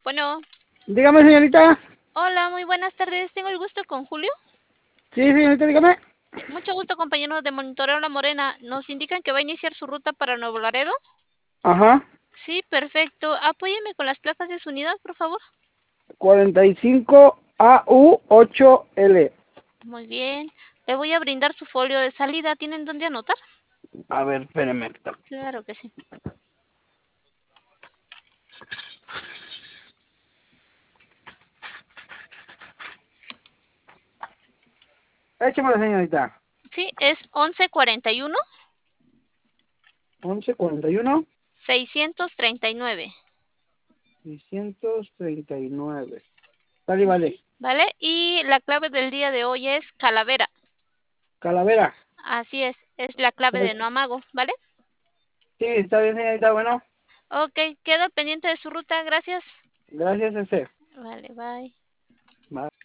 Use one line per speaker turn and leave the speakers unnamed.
Bueno,
Dígame, señorita.
hola, muy buenas tardes. Tengo el gusto con Julio.
Sí, señorita, dígame.
Mucho gusto, compañeros de Monitoreo La Morena. Nos indican que va a iniciar su ruta para Nuevo Laredo.
Ajá.
Sí, perfecto. Apóyeme con las placas de su unidad, por favor.
45 AU8L.
Muy bien. Le voy a brindar su folio de salida. ¿Tienen dónde anotar?
A ver, espéreme.
Claro que sí.
Échemelo, señorita.
Sí, es 1141
1141
639.
639. Vale, vale.
¿Vale? Y la clave del día de hoy es calavera.
Calavera.
Así es la clave de no amago, ¿vale?
Sí, está bien, señorita. Bueno,
Ok, quedo al pendiente de su ruta. Gracias.
gracias, ese.
Vale, bye.
Bye.